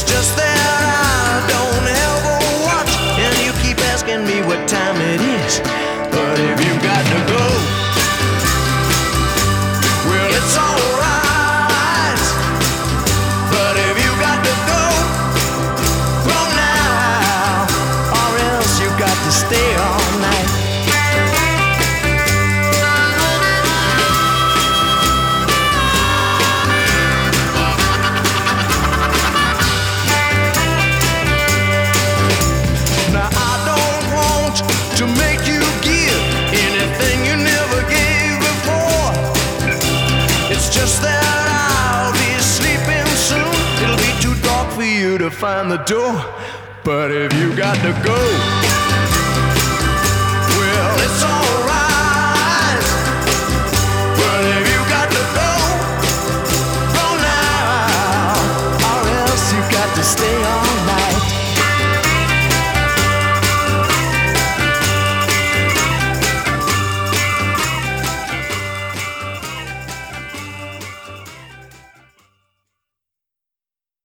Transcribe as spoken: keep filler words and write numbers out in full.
just that I don't ever watch, and you keep asking me what time it is. But if you got to go, well, it's alright. But if you got to go, go now, or else you got to stay all night. To make you give anything you never gave before. It's just that I'll be sleeping soon. It'll be too dark for you to find the door. But if you got to go, well, it's alright. But if you got to go, go now, or else you got to stay on.